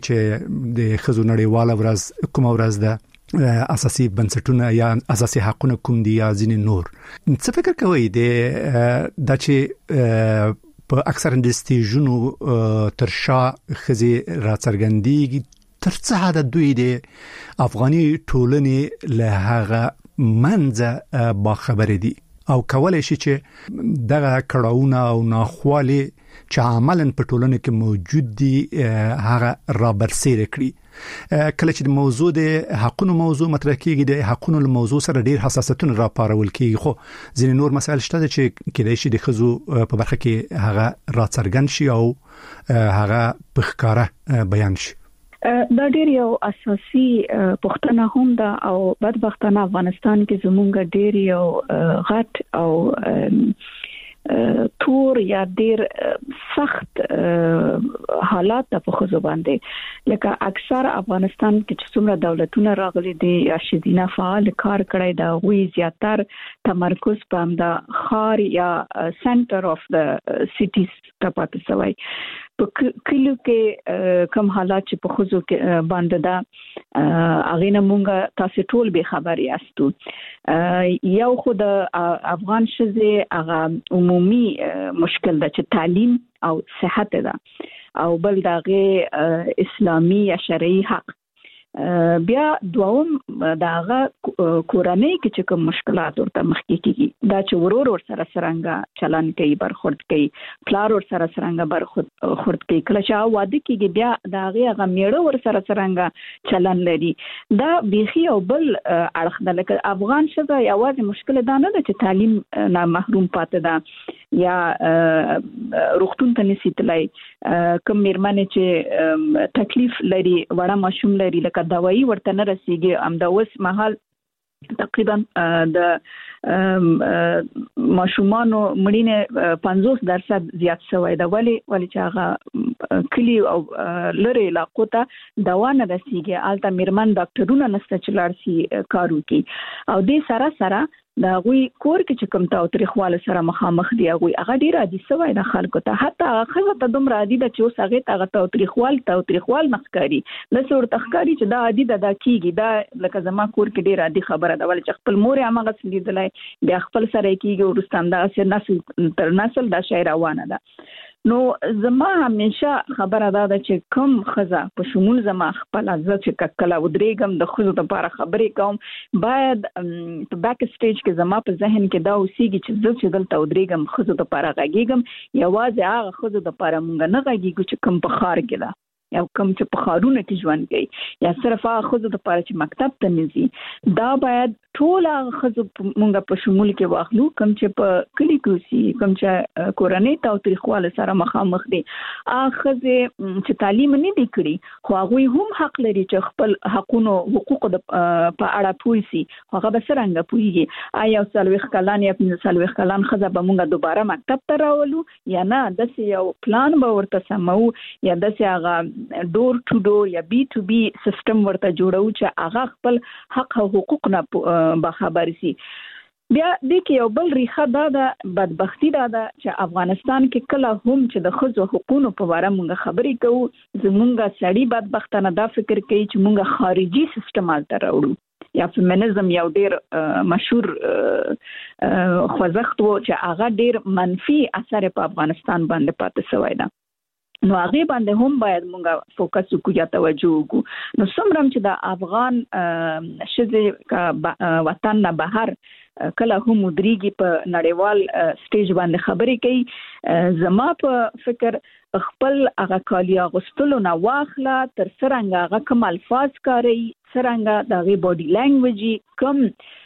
چې د ښځو نړیواله ورځ کومه ورځ ده اساسي بنسټونه یا اساسي حقوقونه کوم دي یا ځینې نور څه فکر کوي د چې په اکثر انډستریونو ترشا خزي راڅرګندېږي تر څه حد دوی د افغاني ټولنې له هغه منځه با خبر دي او کولای شي چې دغه کړهونه او ناخوالي چې عملاً په ټولنه کې موجود دي هغه را برسېره کړي. کله چې د موضوع د حقونو موضوع مطرح کیږي د حقونو له موضوع سره ډیر حساسیتونه را پارول کیږي خو ځینې نور مسایل شته چې کېدای شي د ښځو په برخه کې هغه را څرګند شي او هغه په ښکاره بیان شي. دا ډیر یو اساسي پښتنه هم ده او بدبختانه افغانستان کې زمونږ ډیر یو غټ او تور یا ډیر سخت حالات په خزو باندې لکه اکثر افغانستان کې چې څومره دولتونه راغلي دي یا شدینه فعال کار کړی دا وی زیاتر تمرکز په د خار یا سنټر اف د سټیز ټاپات سوی په کلیو کې کم حالات چې په خزو کې باندې دا اغینه مونږه تاسو ټول به خبر یاستو یو خود افغان شزه هغه عمومي مشکل ده چې تعلیم او صحت ده او بل دغه اسلامي یا شرعي حق بیا دوام داغه کورنۍ کې چې کوم مشکلات ورته مخ کیږي دا چې ورور سره سرنګ چلن کوي برخورد کوي پلار ور سره سرنګ برخورد کوي کله چې واده کیږي بیا داغه غ میړه ور سره سرنګ چلن لري دا بيخي او بل اړخ د لکه افغان شته یوازې مشکل دا نه ده چې تعلیم نه محروم پاتې ده یا روغتون ته نسیتلای کوم میرمنې چې تکلیف لري وړه ماشوم لري لکه دوايي ورته نه رسیږي امدا اوس مهال تقریبا د ماشومانو مړینه 50% زیات شوی دا ولی چې هغه کلی او لری علاقو ته دوا نه رسیږي الته میرمن ډاکټرونه نشته چې لارسي کارو کوي او دې سره دا غوي کور کې چې کوم تاوتریخواله سره مخامخ دی هغه ډیر عادي شوی د خلکو ته حتی هغه ته دومره عادي ده چې اوس هغه ته تاوتریخوال نخکاری لسور تخکاری چې دا عادي ده کیږي دا لکه زما کور کې ډیر عادي خبره ده ول چې خپل مور هغه سلیدلای بیا خپل سره کیږي ورستان دا اثر نسل تر نسل دا شی روانه ده نو زما همیشه خبره ده چې کوم خزه په شمول زما خپل عزت چې کله ودرېګم د خزو لپاره خبرې کوم باید په بیک سټیج کې زما په ذهن کې دا اوسېږي چې زه چې دلته ودرېګم خزو لپاره غږیږم یوازې هغه خزو لپاره مونږ نه غږیږو چې کوم په خار کې ده یا کوم چې په خارونه کې ژوند کوي یا صرف هغه خزو لپاره چې مکتب ته نزي دا باید ټول هغه خزو مونږ په شمول کې واخلو کوم چې په کلی کې سي کوم چې کورنۍ تاوتریخواله سره مخامخ دي هغه چې تعلیم نه دي کړی خو هغه هم حق لري چې خپل حقونو حقوق په اړه پوي سي هغه به څنګه پويږي آیا سلوخ کلان یا 15 سلوخ کلان خزه به مونږ دوباره مکتب ته راولو یا نه د یو پلان به ورته سمو یا د هغه ډور ټو ډور یا بي ټو بي سیستم ورته جوړو چې هغه خپل حق او حقوق نه به خبر سي بیا د کې یو بل ریخه ده بدبختی ده چې افغانستان کې کله هم چې د خزو حقوقو په اړه مونږ خبرې کوو زمونږ سړي بدبختانه دا فکر کوي چې مونږ خارجي سیستم الته راوړو یا فیمینزم یو ډیر مشهور خوځښت و چې هغه ډیر منفي اثر په افغانستان باندې پاتې شوی ده نو هغه باندې هم باید مونږه فوکس وکړو یا توجه وکړو نو څومره چې د افغان شزه وطن نه بهر کله هم مدريږي په نړیوال سټیج باندې خبرې کوي زما په فکر خپل هغه کالی اغوستلو نه واخله تر څنګه هغه کوم الفاظ کاری څنګه دغه باډي لانګویج کوم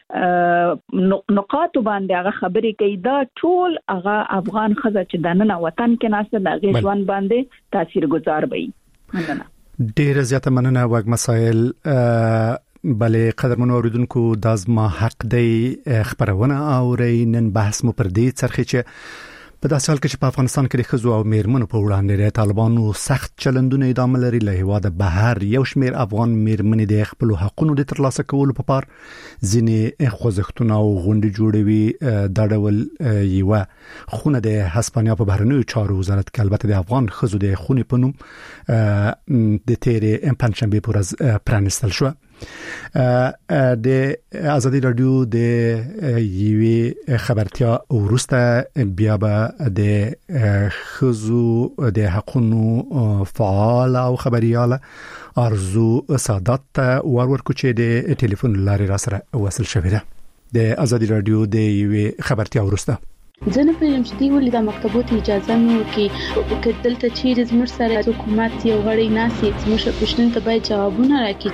نقاط باندې هغه خبرې کوي دا ټول هغه افغان خزه چې د نن وطن کې ناسته دغه ژوند باندې تاثیرګذار وي مننه ډیر زیاته مننه وګ مسائل بلې قدرمنو اوریدونکو د زما حق دی خبرونه او نن بحث مو پر دې څرخه چې په داسې حال کې چې په افغانستان کې د ښځو او میرمنو په وړاندې د طالبانو سخت چلندونه ادامه لري، له هیواده بهر یو شمېر افغان میرمنې د خپل حقونو د ترلاسه کولو په پار ځینې خوځښتونه او غونډې جوړوي. دا ډول یو خونه د هسپانیا په بهرنیو چارو وزارت کې البته د افغان ښځو د خونې په نوم د تیرې پنځشنبه په ورځ پرانیستل شو. د ازادي رادیو د یوې خبرتیا ورسته بیا به د ښځو د حقوقو فعال او خبرياله ارزو سادات ورکو چې د ټلیفون لارې را سره وصل شوې ده. د ازادي رادیو د یوې خبرتیا ورسته زه نه پوهیږم چې دی ولې د مکتبونو اجازه مې ورکړي که دلته چیرې زموږ سره حکومت یو غړی ناسي زموږ پوښتنې ته باید ځوابونه راکړي.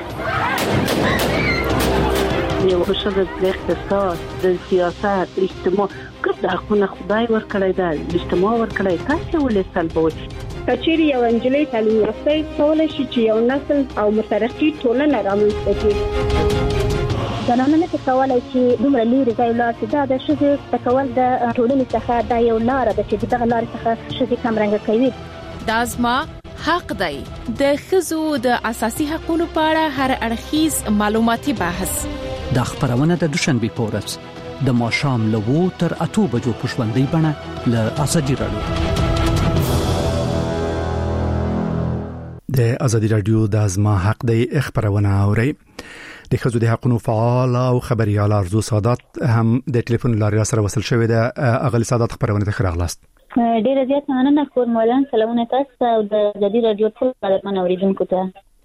یو ښځه د اقتصاد، د سیاست، اجتماع ګډ حقونه خدای ورکړی دی، اجتماع ورکړی، تاسو ولې سلبوي؟ کچېرې یو انجلۍ تعلیم یافته کولای شي چې یو نسل او مترقي ټولنه رامنځته کړي. زنانه نه کولای چې دومره لري ځای لاړ شي. دا د ښځې تکول د ټولنې څخه دا یو لار ده چې دغه لار څخه ښځې کمرنګ کوي. دا زما حق دی. د ښځو د اساسي حقوقو په اړه هر اړخیز معلوماتي بحث دا خبرونه د دوشنبه په ورځ د ماښام له 2 تر 8 بجو په ژوندۍ بڼه له ازادي رادیو. د ازادي رادیو د ازما حق دی خبرونه اوري. د ښځو د حقوقو فعال او خبريال ارزو سادات هم د ټلیفون لارې سره وصل شوې ده. اغلی سادات خبرونه ته خراغلاست. ډیره زیات مننه کور مولانا سلامونه تاسو او د ازادي رادیو ټول خبرونه اوریدونکو ته.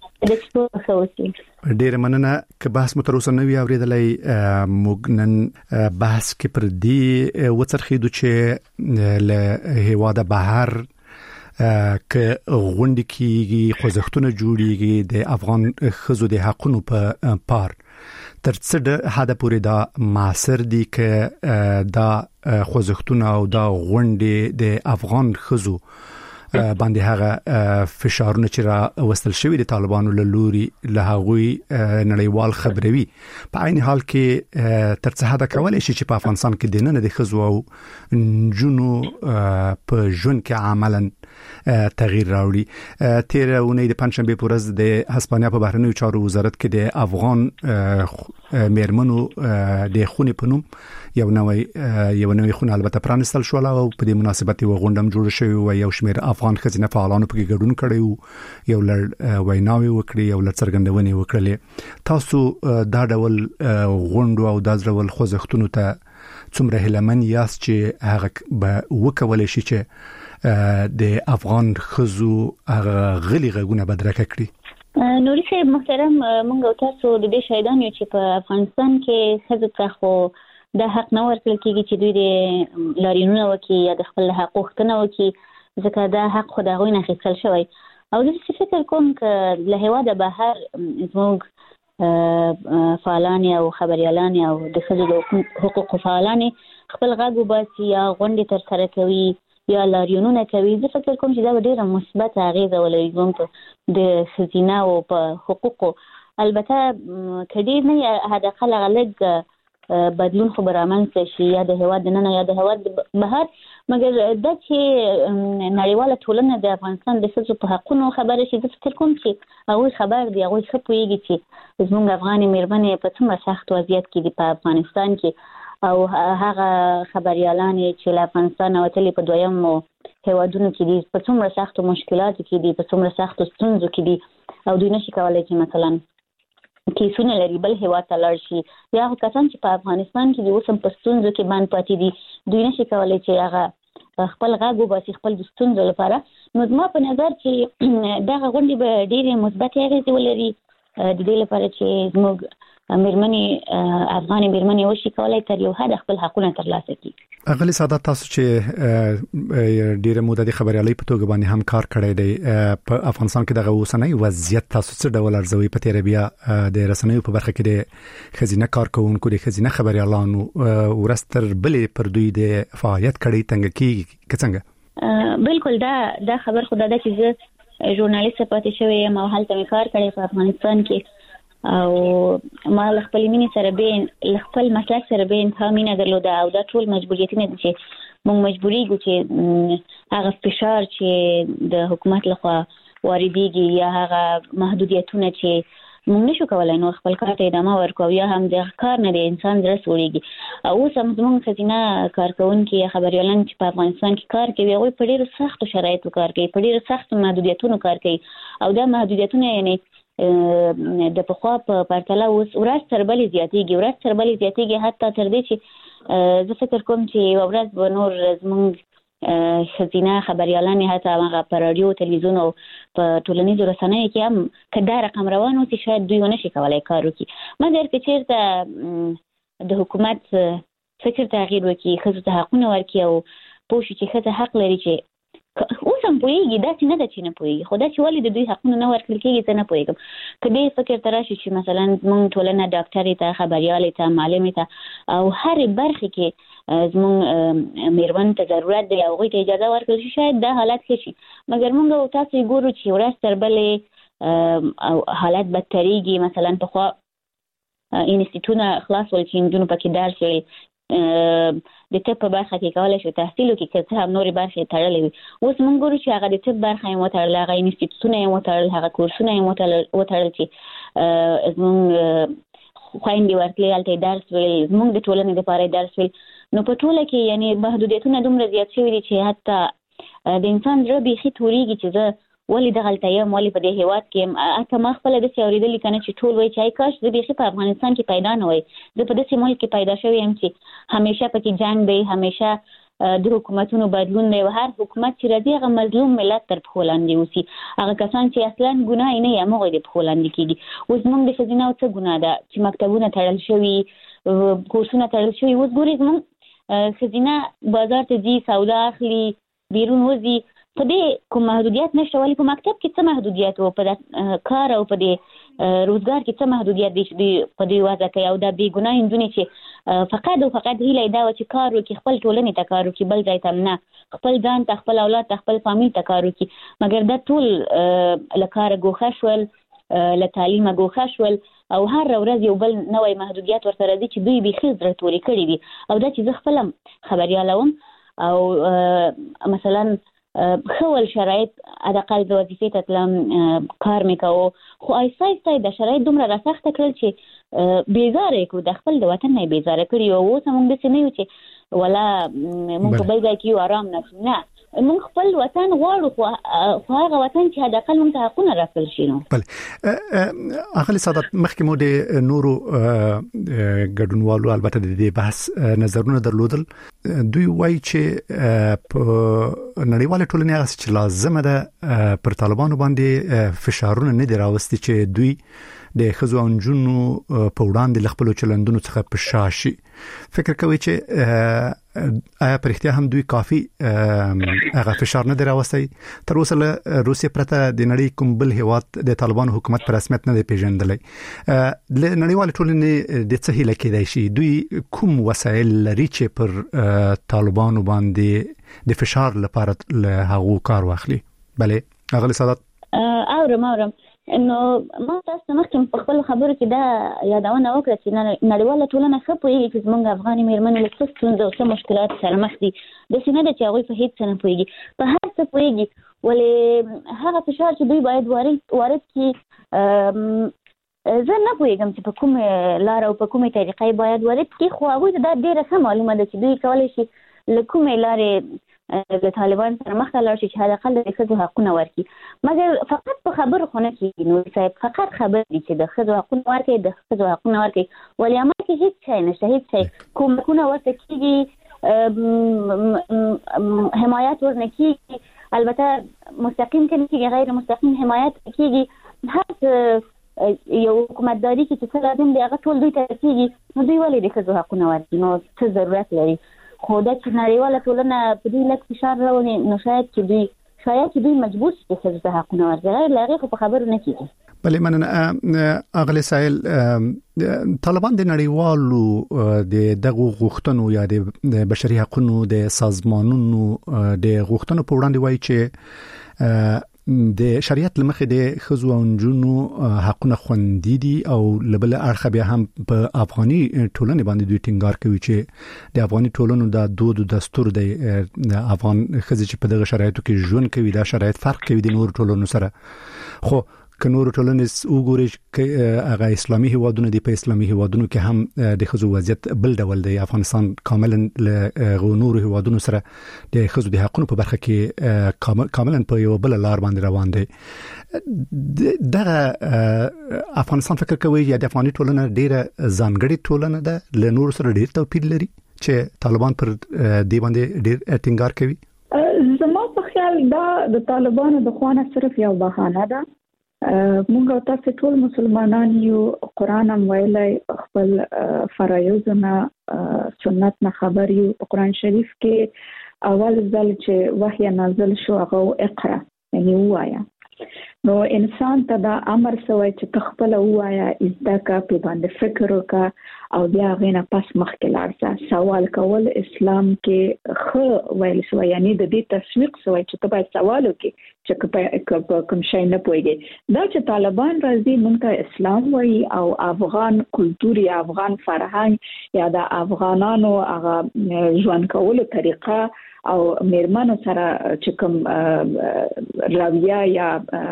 ډیره مننه. که بحث متروسه نه وي اوریدلای موږ نن بحث کې پر دې وڅرخیدو چې له هیواده بهر که غونډې کېږي، خوځښتونه جوړیږي د افغان ښځو د حقوقو په پار تر څه حد پورې دا معاصر دي که دا خوځښتونه او دا غونډې د افغان ښځو باندې هغه فشارونه چې را وستل شوی د طالبانو له لوري له هغوی نړیوال خبروي په عین حال کې تر څه حد کولای شي چې په افغانستان کې د نن د ښځو او جنو په ژوند کې عملاً تغییر راوړي. تیر اونۍ د پنځشنبه په ورځ د هسپانیا په بهرنیو چارو وزارت کې د افغان میرمنو د خونې په نوم یو نوې خونه البته پرانستل شو او په دې مناسبت یو غونډه جوړه شوې او یو شمېر افغان ښځینه فعالانو پکې ګډون کړی او یو لړ ویناوي وکړي، یو لړ څرګندونې وکړلې. تاسو دا ډول غونډو او دا ډول خوځښتونو ته څومره هیلمن یاست چې هغه به وکولای شي چې د افغان ښځو هغه غلي غږونه بدرکه کړي؟ نوري صاحب محترم، موږ او تاسو د دې شاهدان یو چې په افغانستان کې ښځو ته خو د حق نه ورکړل کېږي چې دوی د لاریونونه وکړي یا د خپل حق غوښتنه وکړي، ځکه دا حق خو د هغوی نه اخیستل شوی. او زه فکر کوم که له هېواده بهر زموږ فعالانې او خبریالانې او د ښځو د حقوقو فعالانې خپل غږ وباسي یا غونډې ترسره کوي یا لاریونونه کوي، زه فکر کوم چې دا به ډېره مثبت اغېزه ولري زموږ د ښځینه او په حقوقو. البته که ډېر نه حداقل هغه لږ بدلون خو به رامنځته شي یا د هېواد دننه یا د هېواد بهر، مګر دا چې نړیواله ټولنه د افغانستان د ښځو په حقونو خبره شي، زه فکر کوم چې هغوی خبر دي، هغوی ښه پوهېږي چې زموږ افغانې مېرمنې په څومره سخت وضعیت کې دي په افغانستان کې، او هغه خبریالانې چې له افغانستان وتلي په دویمو هېوادونو کې دي په څومره سختو مشکلاتو کې دي، په څومره سختو ستونزو کې دي، او دوی نشي کولی چې مثلا کیسونه لري بل هېواد ته لاړ شي، یا هغه کسان چې په افغانستان کې دي اوس هم په ستونزو کې بند پاتې دي، دوی نشي کولی چې هغه خپل غږ وباسي خپل د ستونزو لپاره. نو زما په نظر چې دغه غونډې به ډېرې مثبتې اغېزې ولري د دې لپاره چې زموږ مېرمنې افغانې مېرمنې وشي کولی تر یو حده خپل حقونه ترلاسه کړي. اغلی سادات، تاسو چې ډیره موده د خبريالۍ په توګه باندې هم کار کړی دی په افغانستان کې دغه اوسنۍ وضعیت تاسو څه ډول ارزوي؟ په تیر بیا د رسنیو په برخه کې د ښځینه کارکونکو د ښځینه خبريالانو ورستر بلې پر دوی د فعالیت کړي څنګه کیږي څنګه؟ بالکل دا خبر خدای دا چې زه ژورنالیست پاتې شوی یم او هلته مې کار کړی په افغانستان کې، او ما له خپل مینې سره به خپل مسلک سره به انتها مینه درلوده، او دا ټول مجبوریتونه دي چې موږ مجبورېږو چې هغه فشار چې د حکومت لخوا واردېږي یا هغه محدودیتونه چې موږ نشو کولای نو خپل کار ته ادامه ورکړو یا هم د کار نه د انسان زړه سوړېږي. او اوس هم زموږ ښځینه کارکونکي یا خبریالان چې په افغانستان کې کار کوي هغوی په ډېرو سختو شرایطو کار کوي، په ډېرو سختو محدودیتونو کار کوي او دا محدودیتونه یعنی د پخوا په پرتله اوس ورځ تر بلې زیاتېږي حتی تر دې چې زه فکر کوم چې یوه ورځ به نور زموږ ښځینه خبریالانې حتی هغه په راډیو تلویزیون او په ټولنیزو رسنیو کې هم که دا رقم روان اوسي شاید دوی ونشي کولی کار وکړي. مګر که چېرته د حکومت فکر تغییر وکړي، ښځو ته حقونه ورکړي او پوه شي چې ښځه حق لري چې اوس هم پوهېږي، داسې نه ده چې نه پوهېږي، خو دا چې ولې د دوی حقونه نه ورکړل کېږي زه نه پوهېږم. که دې فکر ته راشي چې مثلا زموږ ټولنه ډاکټرې ته، خبریالې ته، معلمې ته او هرې برخې کې زموږ میرمن ته ضرورت دی او هغوی ته اجازه ورکړل شي شاید دا حالت ښه شي. مګر موږ او تاسو یې ګورو چې ورځ تر بلې حالت بدتریږي. مثلا پخوا انسټیټونه خلاص ول چې نجونو پکې درس ویل، د طب په برخه کې کولی شو تحصیل وکړي که څه هم نورې برخې تړلې وي. اوس موږ ګورو چې هغه د طب برخه یې وتړل، هغه انسټیټوټونه یې وتړل، هغه کورسونه یې وتړل چې زموږ خویندې ورتلې هلته یې درس ویل، زموږ د ټولنې دپاره یې درس ویل. نو په ټوله کې یعنی محدودیتونه دومره زیات شوي دي چې حتی د انسان زړه بیخي تورېږي چې زه ولې دغلته یم، ولې په دې هېواد کې یم. حتی ما خپله داسې اورېدلي که نه چې ټول وایي چې ای کاش زه بیخي په افغانستان کې پیدا نه وای، زه په داسې ملک کې پیدا شوی یم چې همیشه پکې جنګ دی، همیشه د حکومتونو بدلون دی او هر حکومت چې راځي هغه مظلوم ملت تر پښو لاندې اوسي. هغه کسان چې اصلا ګناه یې نه وي همغوی د پښو لاندې کېږي. اوس زموږ د ښځینهو څه ګناه ده چې مکتبونه تړل شوي، کورسونه تړل شوي. اوس ګورئ زموږ ښځینه بازار ته ځي، سودا اخلي، بیرون وځي، په دې کوم محدودیت نشته. ولې په مکتب کې څه محدودیت و، په کار او په دې روزګار کې څه محدودیت دی چې دوی په دوی وضع کوي. او دا بې ګناه نجونې چې فقط او فقط هیله یې دا وه چې کار وکړي، خپل ټولنې ته کار وکړي، بل ځای ته نه، خپل ځان ته، خپل اولاد ته، خپل فامیل ته کار وکړي. مګر دا ټول له کاره ګوښه شول، له تعلیمه ګوښه شول او هر ورځ یو بل نوی محدودیت ورسره دي چې دوی بیخي زړه تورې کړي دي. او دا چې زه خپله خبریاله وم او مثلا ښه ول شرایط حداقل د وظیفې ته تلم، کار مې کوو، خو آهسته آهسته یې دا شرایط دومره راسخته کړل چې بیزاره یې کړو، د خپل د وطن نه یې بیزاره کړي. او اوس موږ داسې نه یو چې ولا موږ په بل ځای کې یو آرام نشو، نه، موږ خپل وطن غواړو، خو هغه وطن چې حداقل موږ ته حقونه راکړل شي. نو بله اغلې سعادت، مخکې مو د نورو ګډونوالو البته د دې بحث نظرونه درلودل. دوی وایي چې په نړیواله ټولنه هغه چې لازمه ده پر طالبانو باندې فشارونه نه دي راوستي چې دوی د ښځو او نجونو په وړاندې له خپلو چلندونو څخه په شا شي. فکر کوي چې آیا په رښتیا هم دوی کافي هغه فشار نه دی راوستی؟ تر اوسه له روسیې پرته د نړۍ کوم بل هېواد د طالبانو حکومت په رسمیت نه دی پیژندلی. له نړیوالې ټولنې د څه هیله کېدای شي؟ دوی کوم وسایل لري چې پر طالبانو باندې د فشار لپاره له هغو کار واخلي؟ بله اغلې سعادت، اورم نو ما تاسو مخکې په خپل خبرو کې دا یادونه وکړه چې نړیواله ټولنه ښه پوهېږي چې زموږ افغاني مېرمنې له څه ستونزو او څه مشکلاتو سره مخ دي. داسې نه ده چې هغوی په هېڅ څه نه پوهېږي، په هر څه پوهېږي. ولې هغه فشار چې دوی باید وارد کړي، زه نه پوهېږم چې په کومې لاره او په کومې طریقه باید وارد کړي، خو هغوی ته دا ډېره ښه معلومه ده چې دوی کولی شي له کومې لارې د طالبان سره مخ ته لاړ شي چې حداقل د ښځو حقونه ورکړي. مګر فقط په خبرو خو نه کېږي نور صاحب، فقط خبرې دي چې د ښځو حقونه ورکړي، د ښځو حقونه ورکړي، ولې عمل کې هېڅ شی نشته، هېڅ شی. کومکونه ورته کېږي، حمایت ورنه کېږي، البته مستقیم که نه کېږي، غیر مستقیم حمایت کېږي. هر یو حکومتداري کې چې څه لازم دی هغه ټول دوی ته کېږي. نو دوی ولې د ښځو حقونه ورکړي؟ نو څه ضرورت لري؟ خو دا چې نړیواله ټولنه په دوی لږ فشار راولي، نو شاید چې دوی مجبور شي چې ښځو ته حقونه ورکړي، غیر له هغې خو په خبرو نه کېږي. بله مننه اغلې سایل. طالبان د نړیوالو د دغو غوښتنو یا د بشري حقوقو د سازمانونو د غوښتنو په وړاندې وایي چې د شریعت لمخې د خزو او نجونو حقونه خوندي دي او لبل اړخ بیا هم په افغاني ټولنې باندې دوی ټینګار کوي چې د افغاني ټولنو د دود او دستور د افغان خزې چې په دغه شرایطو کې ژوند کوي دا شرایط فرق کوي د نور ټولنو سره. خو که نور ټولنې وګوري چې هغه اسلامي هیوادونه دي، په اسلامي هیوادونو کې هم د خزو وضعیت بل ډول دی. افغانستان کاملا له نور هیوادونو سره د خزو د حقوقو په برخه کې کاملا په یو بل لار باندې روان دی. دغه افغانستان فکر کوي یا د افغاني ټولنه ډیره ځانګړې ټولنه ده، له نور سره ډیر توپیر لري چې طالبان پر دی باندې ډیر ټینګار کوي. زما په خیال دا د طالبانو د خوانه صرف یو بهانه ده. مونږ تاسو ټول مسلمانان یو، قران هم ویلي، خپل فرایضونه سنت نه خبر یو. قران شریف کې اول ځل چې وحی نازل شو هغه اقرا یعنی وایا، نو انسان ته دا امر سوی چې تخپل وایا، ازدکا په باندې فکر وکا او بیا غینه پس مخکې لاړ سوال کول. اسلام کې خو ویل سوی یعنی د دې تشویق سوی چې ته باید سوال وکې چې کوم شي نه پوهیږي. دا چې طالبان راځي مونږ ته اسلام وایي او افغان کلتور یا افغان فرهنګ یا د افغانانو هغه ژوند کولو طریقه او میرمنو سره چې کوم رویه یا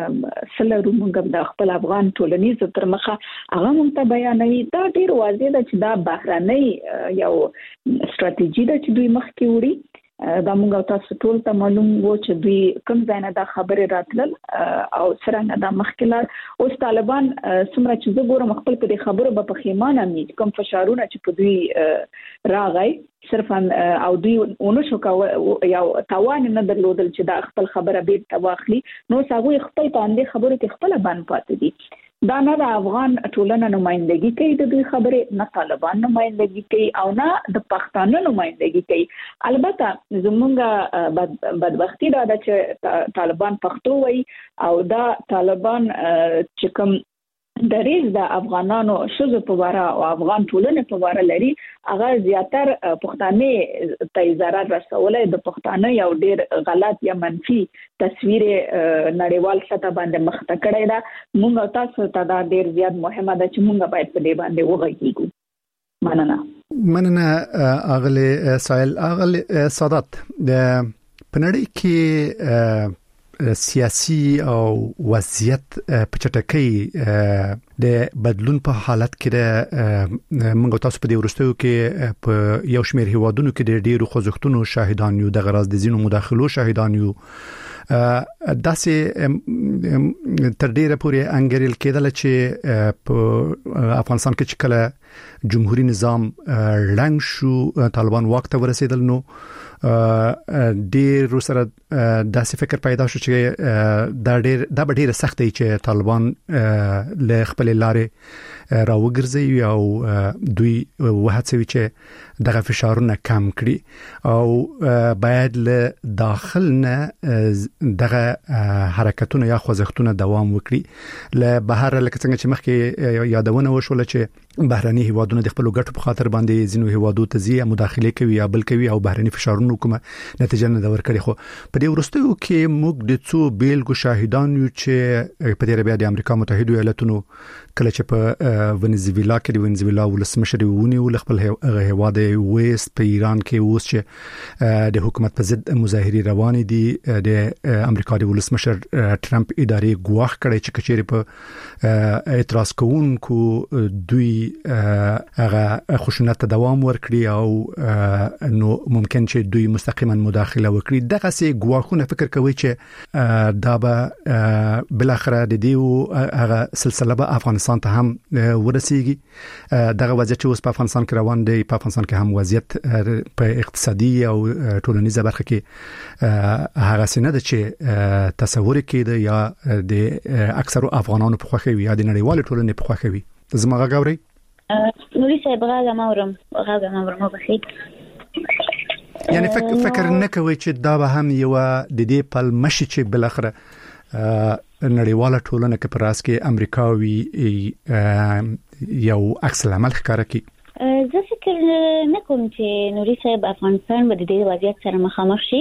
سلرو مونږ د خپل افغان ټولنیز تر مخه هغه مونږ ته بیانوي. دا ډیر واضح ده چې دا بهرنۍ یو ستراتیژي ده چې دوی مخکې وړي. دا مونږ تاسو ټول ته معلوم وو چې دوی کوم ځای نه دا خبره راتلل او څنګه دا مخکې لاړ. اوس طالبان څومره چې زه ګورم خپل په دې خبرو به پښیمانه مي کوم فشارونه چې په دوی راغی صرفا او دوی اونو شو یو توان نه درلودل چې دا خپل خبره به تواخلي. نو څنګه خپل باندې خبرو کې خپل باندې پاتې دي. دا نه د افغان ټولنه نمائندګي کوي د دوی خبره، نه طالبان نمائندګي کوي او نه د پښتانه نمائندګي کوي. البته زمونږ بدبختی دا ده چې طالبان پښتو وایي او دا طالبان چې کوم دریز د افغانانو شذ په واره او افغان ټولنه په واره لري، هغه زیاتر پښتانه ته ضرر رسولای. د پښتانه یو ډیر غلط یا منفي تصویر نړیوال سطح باندې مخته کړی دا. مونږ تاسو ته دا ډیر زیات مهمه ده چې مونږ باید په دې باندې وغږیږو. مننه اغله سائل. اغله سادات د پنړی کې سیاسي او وضعیت په چټکۍ د بدلون په حالت کې د موږ تاسو په دې ورستیو کې په یو شمېر هیوادونو کې د ډیرو خوځښتونو شاهدان یو، د غراض د زینو مداخلو شاهدان یو. داسې تر ډیره پورې انګریل کېدل چې په افغانستان کې چې کله جمهوریت نظام لنګ شو، طالبان واک ته ورسېدل، نو ډیر سره داسې فکر پیدا شو چې دا به ډیره سخت دی چې طالبان له خپل لارې راوګرځي او دوی وهڅوي چې دغه فشارونه کم کړي او باید له داخل نه دغه حرکتونه یا خوځښتونه دوام وکړي. له بهر لکه څنګه چې مخکې یادونه وشول چې بهرني هیوادونه د خپل ګټو په خاطر باندې ځینو هیوادو ته ځي، مداخله کوي یا بل کوي او بهرني فشارونه کومه نتیجه نه ورکړي. خو په دې ورستیو کې موږ د څو بیلګو شاهدان یو چې په دې بیا د امریکا متحده ایالاتونو کله چې په ونزویلا کې د ونزویلا ولسمشر ونیول خپل هیواد ویست، په ایران کې اوس چې د حکومت په ضد مظاهرې روان دي، د امریکا د ولسمشر ټرمپ ادارې ګواښ کړی چې کچېرې په اعتراض کوونکو دوی هغه خشونت ته دوام ورکړي او نو ممکن چې دوی مستقیما مداخله وکړي. دغه سي ګواښونه فکر کوي چې دا به بل اخر د دې هغه سلسله به افغانستان ته هم ورسیږي. دغه وضعیت چې اوس په افغانستان کې روان دی، په افغانستان کې هم وضعیت په اقتصادي او ټولنیزه برخه کې هغه څه نه ده چې تصور کېده یا د اکثر افغانانو په خوښه وي یا د نړیوال ټولنې په خوښه وي. زما غاوري نوري صاحب غاغه مورم بخیر. یعنی فکر نه کوي چې دا به هم یو د دې پل مشي چې بل اخر نړیواله ټولنه کې پراس کې امریکاوي یو عکس العمل ښکاره کوي. زه فکر نه کوم چې نوري صاحب افغانستان به د دې وضعیت سره مخامخ شي.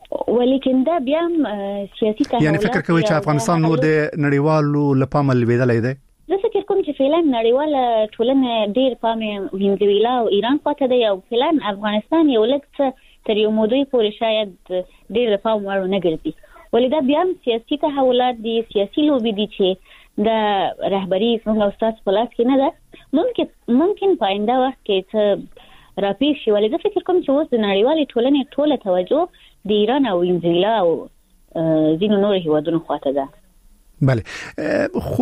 ولیکن دا بیا سیاسي تحولات یعنی فکر کوي چې افغانستان نو د نړیوالو لپاره لویدلې ده. زه فکر کوم چې فعلا نړیواله ټولنه ډیر پام وینځویلا او ایران خواته دی او فعلا افغانستان یو لکه تر یو مودې پورې شاید ډیر پام وړ نه ګرځي. ولدا بیا سیاسي تحولات دي، سیاسي لوبي دي چې د رهبری څنګه استاد پلاس کې نه ده. ممکن په آینده وخت کې څه راپېښ شي. ولدا فکر کوم چې اوس د نړیوالې ټولنې ټوله توجه د ایران او وینځویلا او ځینو نور هیوادونو خواته ده. بله، خو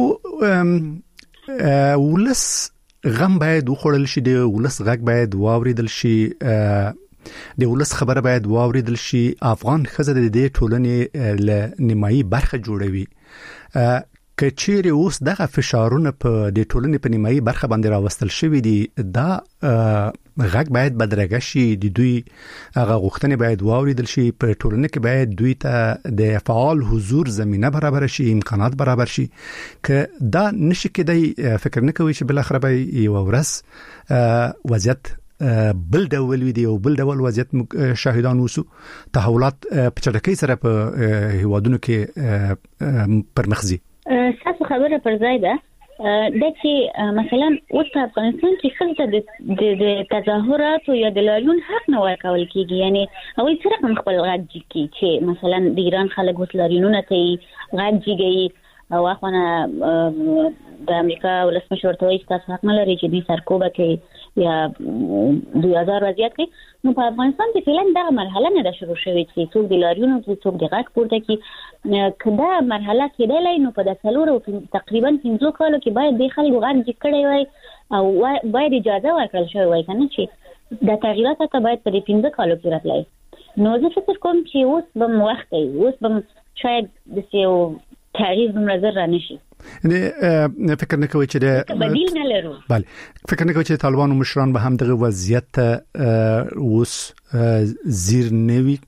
ولس غم باید وخوړل شي، د ولس غږ باید واوریدل شي، د ولس خبره باید واوریدل شي. افغان ښځه د دې ټولنې له نیمایي برخه جوړوي. که چیرې اوس دغه فشارونه په د ټولنې په نیمایي برخه باندې راوستل شوي دي، دا غږ باید بدرګه شي، د دوی هغه غوښتنې باید واوریدل شي، په ټولنه کې باید دوی ته د فعال حضور زمينه برابر شي، امکانات برابر شي. که دا نشي کېدای، فکر نه کوي چې بل اخر به یو ورځ وضعیت بل ډول وي دی او بل ډول وضعیت شاهدان اوسو. تحولات په چټکۍ سره په هیوادونو کې پرمخزي. تاسو خبره پر ځای ده د چې مثلا اوس په افغانستان کې څنګه د تظاهرات یا د لاریون حق نه ورکول کیږي. یعنی هغوی څنګه خپل غږ جګي چې مثلا د ایران خلک اوس لاریونونه کوي، غږ جګي او اخوانه د امریکا ولسمشر ته وایي تاسو حق نه لرئ چې دوی سرکوبه کوي یا 2000 وضعیت کوي. نو په افغانستان کې فعلا دا مرحله نه ده شروع شوې چې څوک د لاریونو کې څوک د غږ پورته کوي. کدا مرحله کېدلای نو په داسلورو تقریبا 15 کالو کې باید د خلکو غږ جګ کړي وای او باید اجازه ورکړل شوی وای کنه چې د تغییرات ته باید په 15 کالو کې راتلای. نو زه فکر کوم چې اوس به وخت دی، اوس به شاید د یو تغییر نظر را نشي. نه فکر نه کوي چې بدیل نه لرو. بله، فکر نه کوي چې طالبان او مشران به هم دغه وضعیت اوس زیر نوي.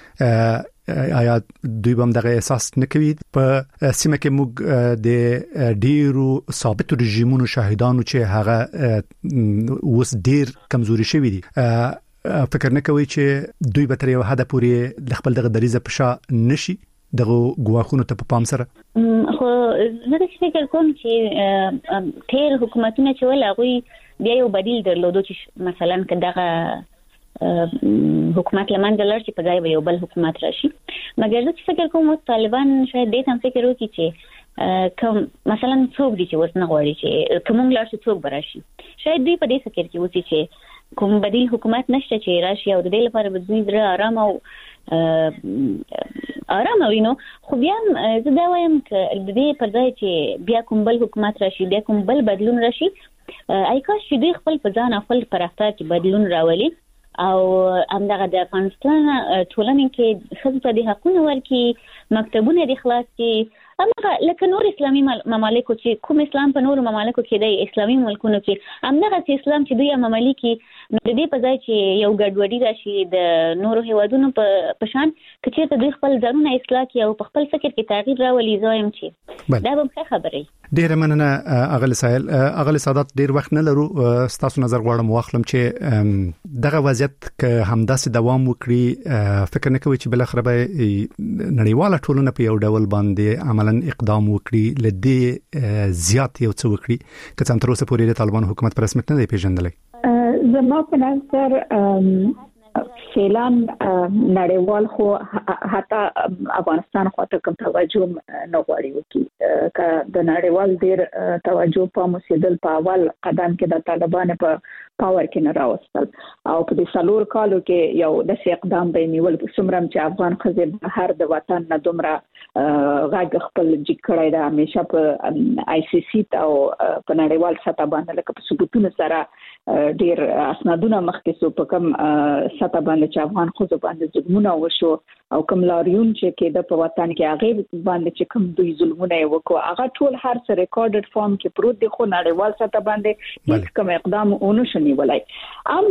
آیا دوی هم دغه احساس نه کوي په سیمه کې موږ د ډیرو ثابت رژیمونو شاهدانو چې هغه اوس ډیر کمزوري شوی دي؟ فکر نه کوي چې دوی به تر یو حد پورې خپل دغه دریزه په شا نشي دغه غواخونو ته په پام سره؟ خو زه فکر کوم چې تیر حکومتونه چې ول هغه بیا یو بدیل درلودو چې مثلا کداغه حکومت لمنځه لاړ چې په ځای به یو بل حکومت راشي. مګر زه فکر کوم چې طالبان شاید دې هم فکر وکړي چې کوم مثلا څوک دي چې وسنه غواړي چې کوم لاړ شي څوک براشي. شاید دوی په دې فکر کې وسی چې کوم بدیل حکومت نشته چې راشي او د دې لپاره به دوی درې آرام وینو. خو بیا زه دا وایم چې د دې پر ځای چې بیا کوم بل حکومت راشي، بیا کوم بل بدلون راشي، آی کاش چې دوی خپل په ځان خپل پر رفتار کې بدلون راولي او همدغه د افغانستان ټولنې کې خپل د حقوقو ورکي، مکتبونه د خلاص کې همغه لکه نور اسلامي ممالکو چې کوم اسلام په نور ممالکو کې دی، اسلامي ملکونو کې همدغه اسلام چې دوی ممالکي نو د دې په ځای چې یو ګډوډي راشي د نورو هیوادونو په شان چې ته دوی خپل ځانونه اصلاح کوي او په خپل فکر کې تغییر راولي. زایم چې دا به ښه خبره. ډیر مننه اغل سایل. اغل سادات ډیر وخت نه لرو، تاسو نظر غواړم واخلم چې دغه وضعیت که همداسې دوام وکړي، فکر نه کوي چې بل اخر به نړیواله ټولنه په یو ډول باندې عملاً اقدام وکړي لدې زیات یو څه وکړي که څنګه تر اوسه پورې د طالبان حکومت پر رسمیت نه دی پیژندلی؟ زما په نظر فعلان نړیوال خو حتی افغانستان خو ته کوم توجه نه غواړي وکړي. که د نړیوال ډیر توجه په مسیدل په اول قدم کې د طالبان په پاور کې نه راوستل او په دې سلور کالو کې یو د اقدام به نیول څومره چې افغان خزه هر د وطن نه دومره غږ خپل جګ کړی دا همیشه په آی سی سی او په نړیوال سطح باندې لکه په ثبوتونو سره ډیر اسنادونه مخکې سو په کوم سطح باندې چې افغان خزه باندې ظلمونه وشو او کوم لاریون چې کېده په وطن کې هغه باندې چې کوم دوی ظلمونه وکړو هغه ټول هر څه ریکارډډ فارم کې پروت دی، خو نړیوال سطح باندې هیڅ کوم اقدام ونه شنی ولای. اما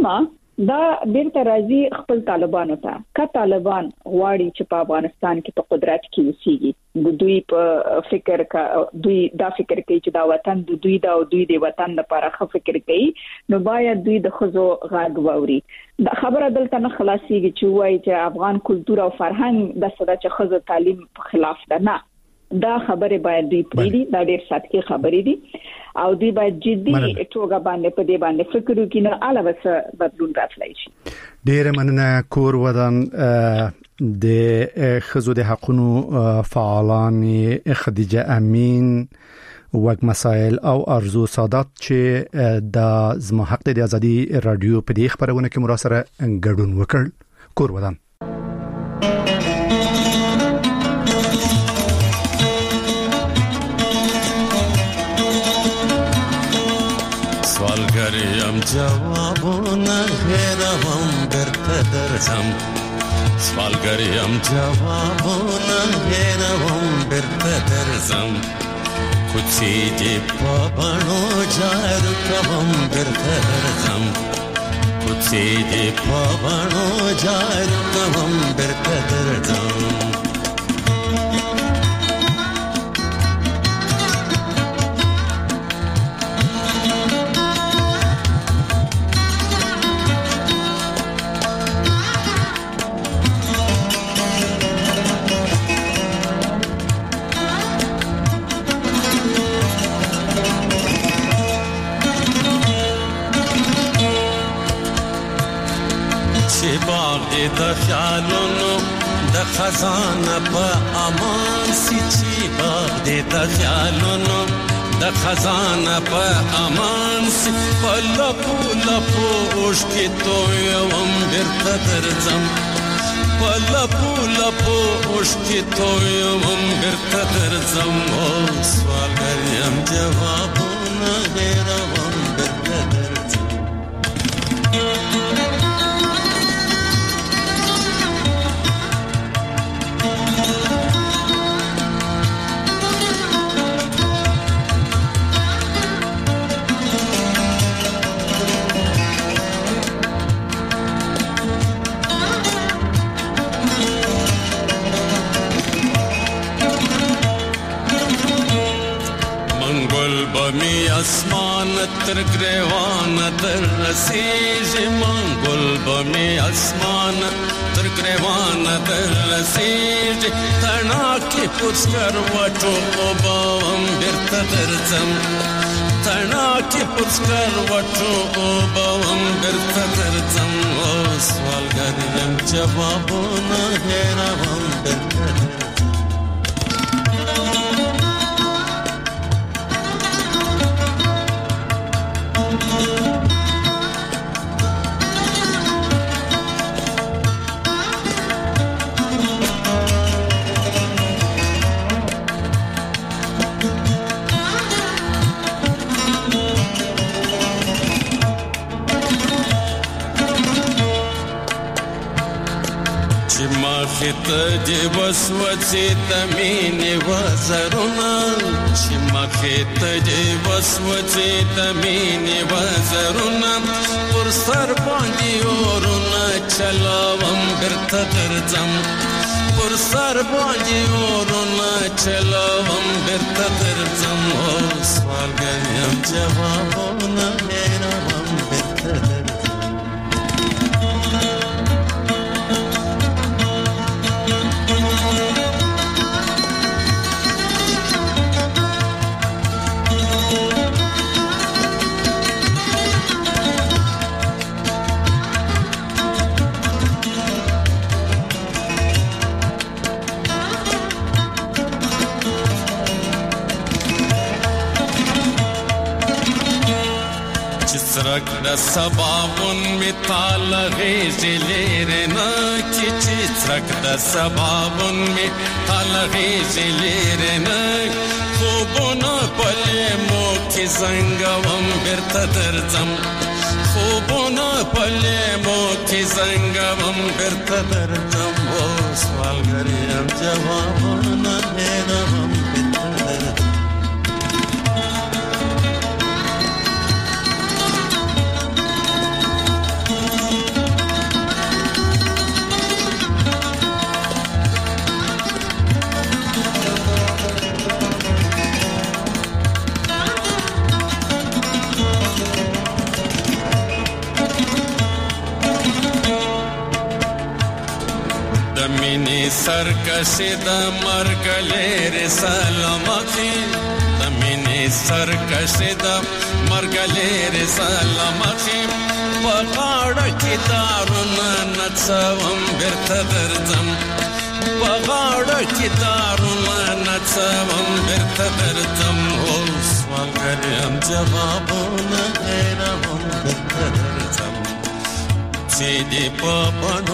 دا بیرته راځي خپل طالبانو ته. که طالبان غواړي چې په افغانستان کې په قدرت کې وسیږي، دوی په فکر دوی دا فکر کوي چې دا وطن دوی دا او دوی د وطن لپاره ښه فکر کوي، نو باید دوی د خزو غږ واوري. دا خبره دلته نه خلاصيږي چې وایي چې افغان کلچر او فرهنګ د ساده چې خزو تعلیم په خلاف ده. نه، دا خبره باید دوی پریدي، دا ډېر ساتي خبرې دي او دوی باید جدي توګه باندې په دې باندې فکر وکړي، نو علاوه څه بدلون راتلی شي. ډېر مننه. کور ودان د خزو د حقوقو فعالان خدیجه امین وګ مسائل او ارزو سادات چې د زما حق د ازادي رادیو په دې خبرونه کې مراسله ګډون وکړ. کور ودان. سوالگریم جوابونه هیروم برته درځم، سوالگریم جوابونه هیروم برته درځم، کوڅې دې په بڼو جارو کوم برته درځم، کوڅې دې په بڼو جارو کوم برته درځم. د خیالونو د خزانه په امان سي، چې باغ دې د خیالونو د خزانه په امان سي، په لپو لپو اوښکې تویوم بیرته درځم، په لپو لپو اوښکې تویوم بیرته درځم. او سوالګر یم جوابونه هېروم بیرته درځم. بمی اسمان تر گریوان در رسیږي، منګل بمی اسمان تر گریوان در رسیږي، تڼاکې پوسکر وټو اوبم بیرته درځم، تڼاکې پوسکر وټو اوبم بیرته درځم. او سوالګر یم جوابونه هېروم بیرته درځم. ته دې وسوسې د مینې وزرونه، چې مخې ته دې وسوسې د مینې وزرونه، پر سر باندې اورونه چلاوم بیرته درځم، پر سر باندې اورونه چلاوم بیرته درځم. او سوالګر یم جوابونه هېروم بیرته درځم. څرک د سباون می تال غیږې لري نه، چې څرک د سباون می تال غیږې لري نه، خوبونه پلې مو کې زنګوم بیرته درځم، خوبونه پلې مو کې زنګوم بیرته درځم. او سوالګر یم جوابونه هېروم بیرته درځم. سرکشي د مرګ لري سلامتي د مینې سرکشي د مرګ لري سلامتي په غاړه کې دارونه نڅوم بیرته درځم په غاړه کې دارونه نڅوم بیرته درځم اوس وګرم جوابونه غیرم بیرته درځم چې دې په پڼ